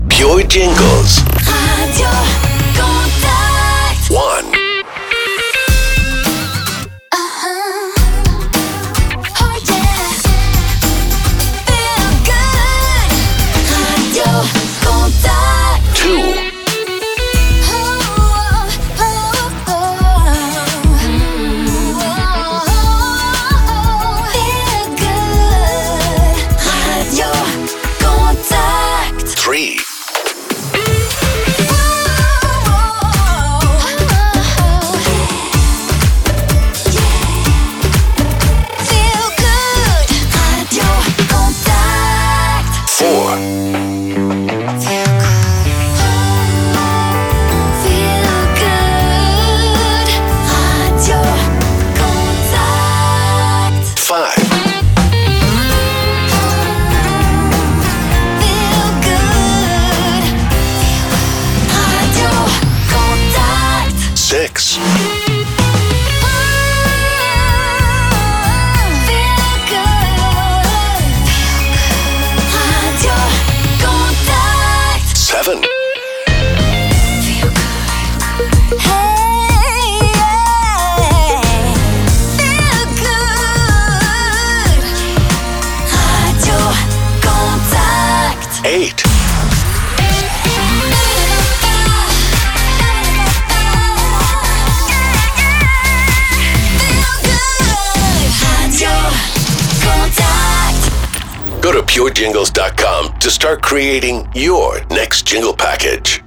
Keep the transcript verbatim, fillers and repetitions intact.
Pure Jingles. Radio Contact. One. Six. Seven. Eight. Go to pure jingles dot com to start creating your next jingle package.